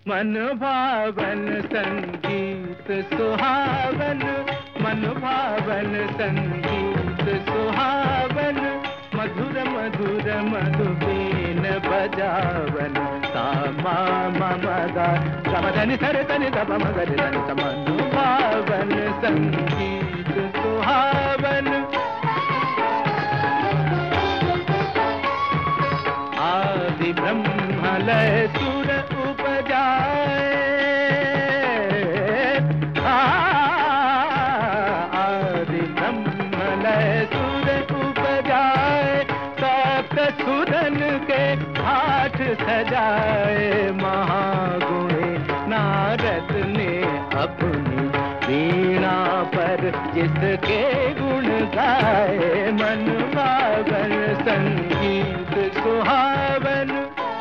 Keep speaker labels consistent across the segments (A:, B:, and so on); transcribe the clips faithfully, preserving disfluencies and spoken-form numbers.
A: मन भावन संगीत सुहावन, मन भावन संगीत सुहावन, मधुर मधुर मधुबेन बजावन, सामा मम गा गमधनि सर तनि दप मगरि धनि स। मन भावन संगीत सुहावन, आदि ब्रह्म लय सुर उपजाए, आदि ब्रह्म लय सुर उपजाए, सप्त सुरन के हाथ सजाए, महागुणे नारद ने अपनी वीणा पर जिसके गुण गाए, मन भावन संगीत सुहावन।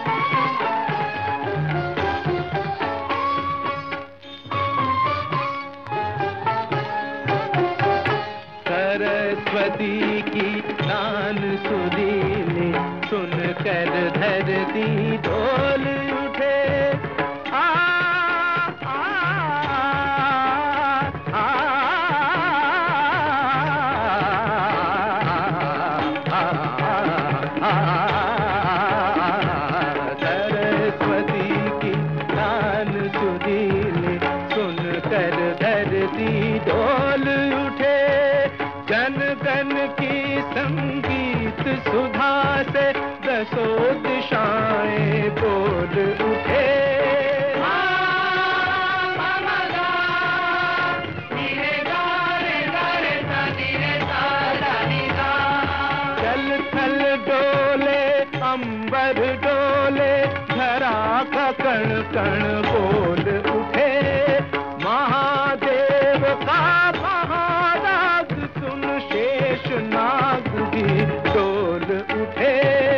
A: सरस्वती की नान सुरीली सुनकर धरती डोल उठे, आ आ आ सरस्वती की नान सुरीली सुनकर धरती डोल उठे, जन गण की संगीत सुधा से दसों दिशाएं बोल उठे। जल थल डोले अंबर डोले, धरा का कण कण बोल उठे, महादेव का महाराग सुन शेष नाग भी डोल उठे।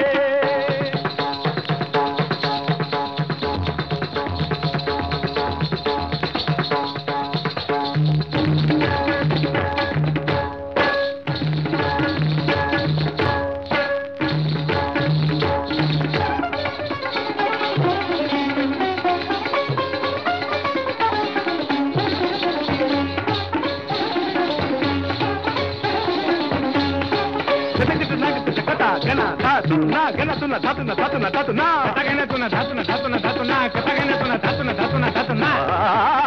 A: गना धातु ना गना तुना धातु ना धातु ना धातु ना कथा गना तुना धातु ना धातु ना धातु ना कथा गना तुना धातु ना धातु ना धातु ना।